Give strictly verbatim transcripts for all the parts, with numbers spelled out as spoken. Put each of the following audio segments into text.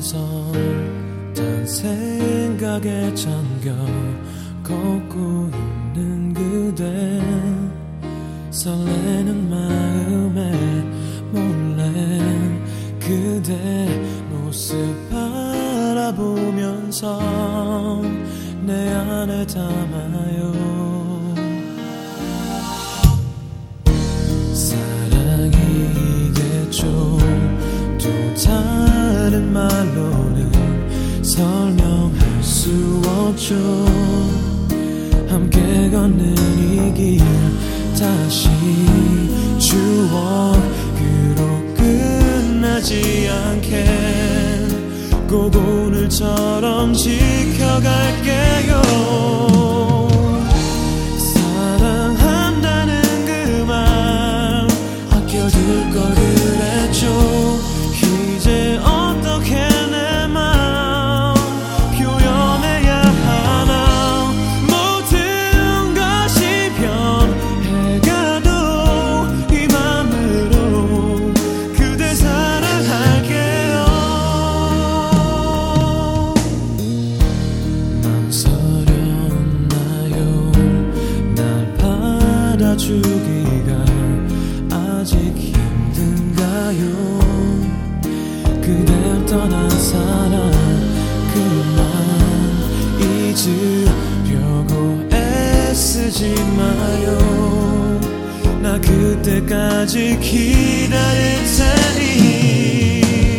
단 생각에 잠겨 걷고 있는 그대 설레는 마음에 몰래 그대 모습 바라보면서 내 안에 담아요. 사랑이겠죠. 또 다른 말로는 설명할 수 없죠. 함께 걷는 이 길 다시 추억으로 끝나지 않게 꼭 오늘처럼 지켜갈게요. 사랑한다는 그 말 아껴둘 걸 그랬죠. 이제 어떻게 내 맘 표현해야 하나. 모든 것이 변해가도 이 맘으로 그대 사랑할게요. 망설였나요? 날 받아주기가 아직 힘든가요? 그댈 떠난 사랑 그만 잊으려고 애쓰지 마요. 나 그때까지 기다릴 테니.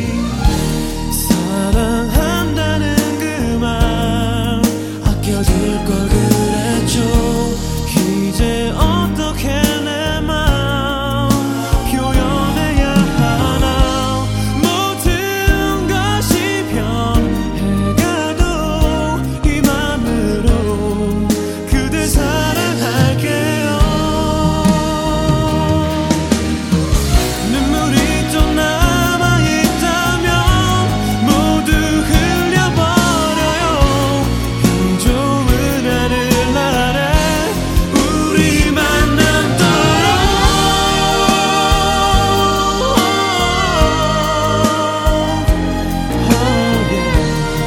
사랑한다는 그 말 아껴둘 걸 그랬죠. 이제 어떻게 내 맘 표현해야 하나. 모든 것이 변해가도 이 맘으로 그대 사랑할게요. 눈물이 또 남아있다면 모두 흘려버려요. 이 좋은 하늘 아래 우리 만남도록. Oh yeah.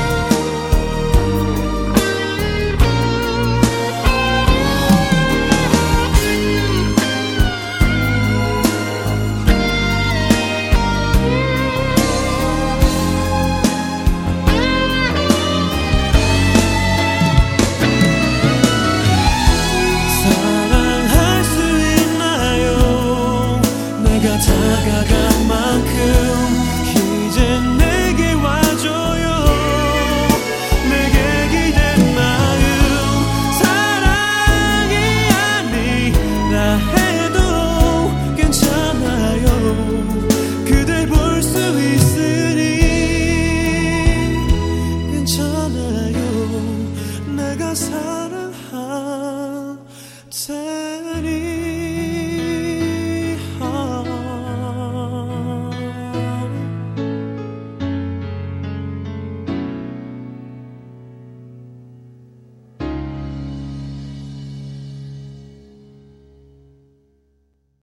사랑할 수 있나요? 내가 다가간 만큼 이젠